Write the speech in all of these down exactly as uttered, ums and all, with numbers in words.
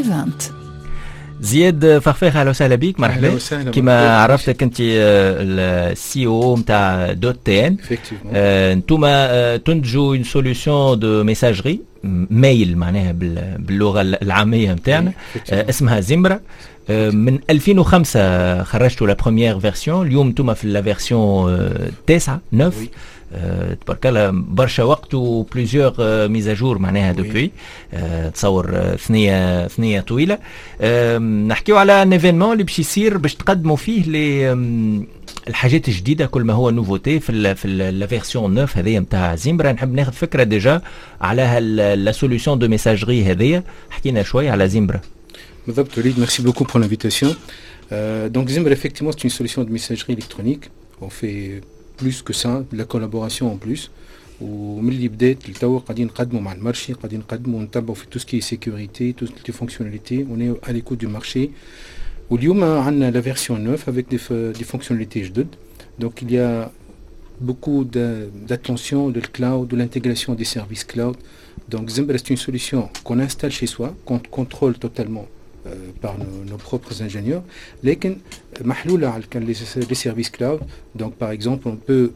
vingt. زياد فرفاخ اهلا وسهلا بيك مرحبا. كما عرفتك انت السي او نتاع دوت تي ان. انتوما تنتجوا اون سوليوشن دو ميساجري ميل معناها باللغه العاميه نتاعنا اسمها زمبرا. من ألفين وخمسة خرجتوا لا بروميير فيرسيون. اليوم انتوما في لا فيرسيون تسعة نوف. تبارك الله برشا وقت و بليزيور ميزاجور معناها دوبوي. تصور ثنيه ثنيه طويله. نحكيو على ان ايفينمون اللي باش يصير باش تقدموا فيه ل الحاجات الجديده كل ما هو نوفوتي في ال في لا فيرسيون نوف هذه نتاع زيمبرا. نحب ناخذ فكره ديجا على لا سوليوشن دو ميساجري هذه. حكينا شويه على زيمبرا. بالضبط وليد, merci beaucoup pour l'invitation. Euh, donc Zimbra effectivement c'est une solution de messagerie électronique. On fait plus que ça, de la collaboration en plus. ومن اللي بدات لتوا قاعدين نقدموا مع المارشي, قاعدين نقدموا ونتبعوا في tout ce qui est sécurité, toutes les fonctionnalités. On est à l'écoute du marché. واليوم عندنا la version neuf avec des, des fonctionnalités جدد. Donc il y a beaucoup de, d'attention de le cloud, de l'intégration des services cloud. Donc Zimbra c'est une solution qu'on installe chez soi, qu'on contrôle totalement euh, par nos, nos propres ingénieurs. لكن محلولة على les, les services cloud. Donc par exemple on peut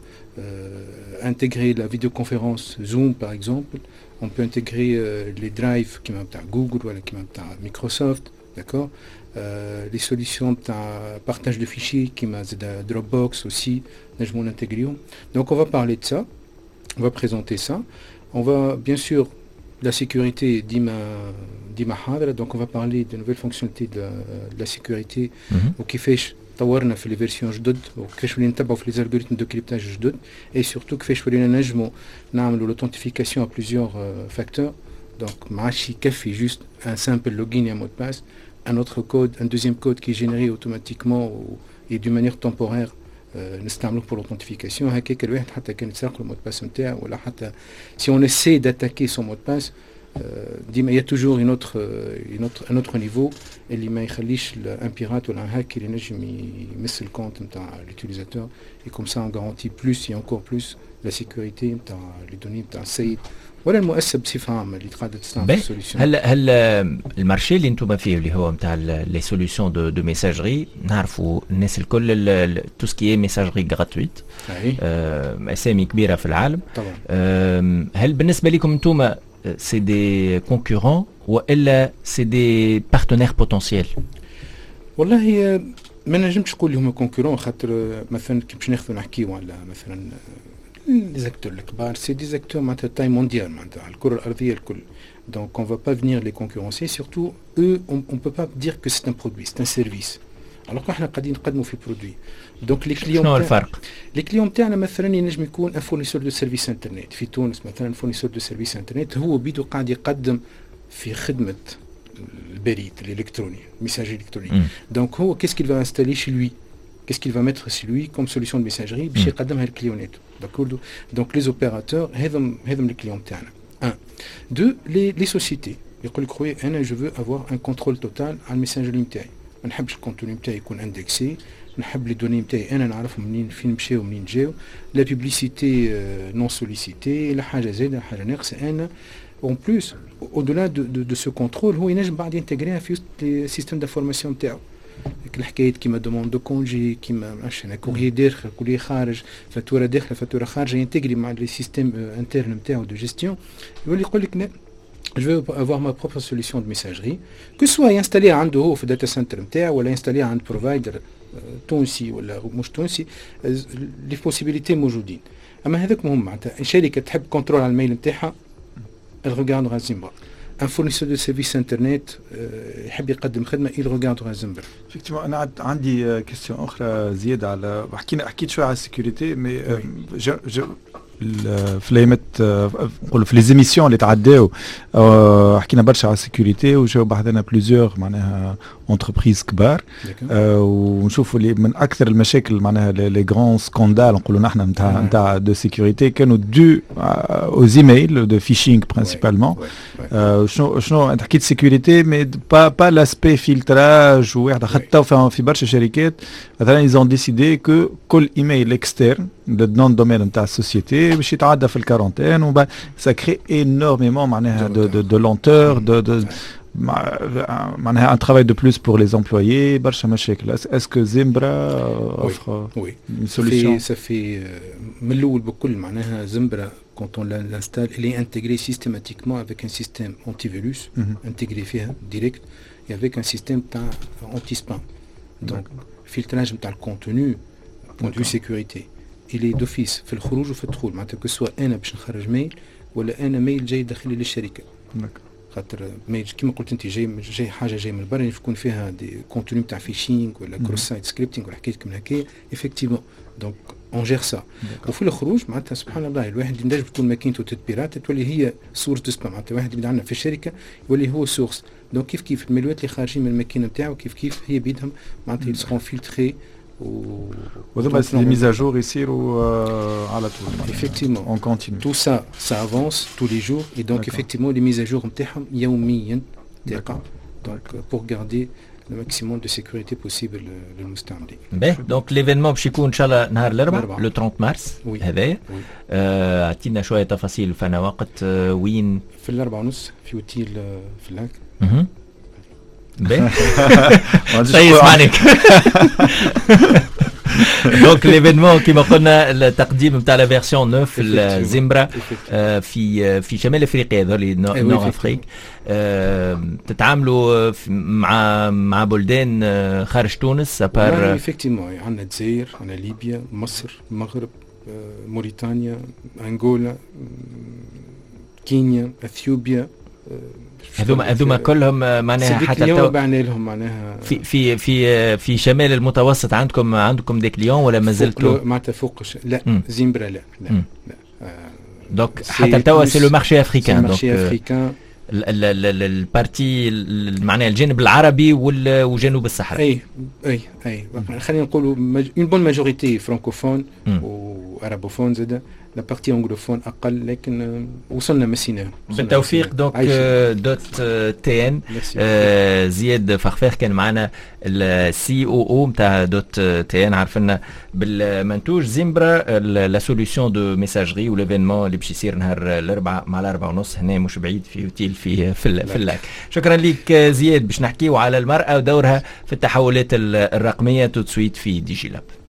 euh, intégrer la vidéoconférence Zoom par exemple. On peut intégrer euh, les drives qui m'ont Google ou qui m'ont Microsoft, d'accord. Euh, les solutions de partage de fichiers qui m'a Dropbox aussi, nous intégrons. Donc on va parler de ça, on va présenter ça. On va bien sûr la sécurité d'Ima d'Ima Hadra, donc on va parler de nouvelles fonctionnalités de la, de la sécurité ou qui fait طورنا في les versions جدد وكيفاش ولينا نتبعوا في les algorithmes de cryptage جدد et surtout كيفاش ولينا نجموا نعملوا l'authentification à plusieurs euh, facteurs. Donc ما عادش يكفي juste un simple login et un mot de passe. Un autre code, un deuxième code qui est généré automatiquement ou, et d'une manière temporaire نستعمله pour l'authentification. هكاك الواحد حتى كان يتسرق المود باس نتاعو ولا حتى si on essaie d'attaquer son mot de passe ديما il y a toujours une autre, une autre, un autre niveau اللي ما يخليش un pirate ولا un hack اللي ينجم يمس الكونت نتاع l'utilisateur. Et comme ça on garantit plus et encore plus la sécurité نتاع les données نتاع السيد ولا المؤسسه بصفه عامه اللي قاعده تستعمل السوليوشن. هل هل المارشي اللي انتم فيه اللي هو نتاع لي سوليوشن دو دو ميساجري نعرفوا الناس الكل تو سكي ميساجري غراتويت اسامي كبيره في العالم طبعا. هل بالنسبه لكم انتم سي دي كونكورون والا سي دي بارتنير بوتنسييل؟ والله ما نجمش نقول لهم كونكورون خاطر مثلا كي باش ناخذوا نحكيو على مثلا les acteurs الكبار c'est des acteurs معناتها taille mondiale معناتها على الكرة الأرضية الكل. Donc on va pas venir les concurrencer. Surtout eux on, on peut pas dire que c'est un produit, c'est un service. Alors احنا قاعدين نقدموا في برودوي. Donc les clients شنو الفرق؟ les clients تاعنا مثلا ينجم يكون un fournisseur de services internet في تونس مثلا fournisseur de services internet هو بيدو قاعد يقدم في خدمة البريد الإلكتروني messagerie électronique. Mm. Donc هو qu'est-ce qu'il va installer chez lui? Qu'est-ce qu'il va mettre chez lui comme solution de messagerie باش يقدمها للكليونات. D'accord. Donc les opérateurs هذم هذم les clients تاعنا. Un. Deux, les les sociétés. يقول لك خويا أنا je veux avoir un contrôle total على الميساجري نتاعي. ما نحبش الكونتوني نتاعي يكون اندكسي. نحب لي دوني نتاعي أنا نعرفهم منين فين مشاو ومنين جاو. لا بيبليسيتي نون سوليسيتي لا حاجة زايدة حاجة ناقصة أنا. En plus, au-delà de, de, de ce contrôle, هو ينجم بعد ينتجريها في les systèmes d'information نتاعو. الحكايات كيما دوموند دو كونجي كيما معرفش انا كوريي داخل كوريي خارج فاتوره داخله فاتوره خارجه ينتجري مع لي سيستيم انترن نتاعو دو جيستيون. يولي يقول لك je veux avoir ma propre solution de messagerie que soit installée عنده هو في الداتا سنتر نتاعو ولا installée عند بروفايدر تونسي ولا مش تونسي. لي بوسيبيليتي موجودين. اما هذاك مهم معناتها شركه تحب كنترول على الميل نتاعها الغاردغا زيمبرا. Un fournisseur de services internet يحب يقدم خدمه il regarde Zimbra. effectivement انا عندي كيستيون اخرى زياده على حكينا حكيت شويه على السيكوريتي مي في الايامات نقولوا في لي زيميسيون اللي تعداو حكينا برشا على السيكوريتي وجاو بعثنا بليزيور معناها اونتربريز كبار ونشوفوا اللي من اكثر المشاكل معناها لي غران سكاندال نقولوا نحن نتاع نتاع دو سيكوريتي كانوا دو او ايميل دو فيشينغ برينسيبالمون. شنو شنو انت حكيت سيكوريتي مي با با لاسبي فلتراج وواحد حتى في برشا شركات مثلا ايزون ديسيدي كو كل ايميل اكسترن النون دومين نتاع السوسيتي باش يتعدى في الكارونتين وبا سا كري انورميمون معناها دو دو دو لونتور دو دو معناها un travail de plus pour les employés برشا مشاكل. Est-ce que Zimbra offre oui, oui. une solution? Ça fait من الأول بكل معناها Zimbra quand on l'installe elle est intégrée systématiquement avec un système antivirus mm-hmm. intégré فيها direct et avec un système anti-spam. Donc filtrage نتاع الcontenu point de vue sécurité il est d'office في الخروج وفي الدخول معناتها que soit أنا باش نخرج ميل ولا أنا ميل جاي داخلي للشركة. خاطر ميل كيما قلت انت جاي جاي حاجه جاي من البر يكون فيها دي كونتوني تاع فيشينغ ولا كروس سايت سكريبتينغ ولا حكايات كيما هكايا ايفيكتيفمون دونك اون جير سا. وفي الخروج معناتها سبحان الله الواحد ينجم تكون ماكينته تتبيرات تولي هي سورس دو سبام معناتها واحد يبدا عندنا في الشركه يولي هو سورس دونك كيف كيف الميلوات اللي خارجين من الماكينه نتاعو كيف كيف هي بيدهم معناتها يسخون فيلتري وذوما les mises à jour يصيروا على طول. Effectivement. On continue. Tout ça, ça avance tous les jours et donc effectivement les mises à jour نتاعهم يوميا تقع. Donc pour garder le maximum de sécurité possible للمستعملين. باهي دونك ليفينمون باش يكون ان شاء الله نهار الاربعاء لو ثلاثين مارس هذايا. اعطينا شويه تفاصيل فانا وقت وين؟ في الأربعة ونص في اوتيل في الهاك. اها باهي طيب اسمعنيك. دونك ليفينمون كما قلنا التقديم نتاع لا فيرسيون تسعة زيمبرا في في شمال افريقيا هذول نور افريك. تتعاملوا مع مع بلدان خارج تونس ابار افكتيمون عندنا الجزائر عندنا ليبيا مصر المغرب موريتانيا انغولا كينيا اثيوبيا هذوما هذوما كلهم معناها حتى اليوم بعنا لهم معناها في في في في شمال المتوسط عندكم عندكم دي كليون ولا مازلتوا معناتها فوق لا م. زيمبرا لا لا, لا. آه دونك حتى توا سي لو مارشي افريكان دونك افريكان البارتي معناها الجانب العربي وجنوب الصحراء. اي اي اي خلينا نقولوا اون بون ماجوريتي فرانكوفون وارابوفون زاد لا بارتي انجلوفون اقل لكن وصلنا مسينا بالتوفيق. دونك دوت تي ان زياد فخفاخ كان معنا السي او او نتاع دوت تي ان عرفنا بالمنتوج زيمبرا لا سوليوشن دو ميساجري وليفينمون اللي باش يصير نهار الاربعاء مع الاربعة ونص هنا مش بعيد في اوتيل في في, في اللاك. شكرا لك زياد. باش نحكيو على المرأة ودورها في التحولات الرقمية تو سويت في دي جي لاب.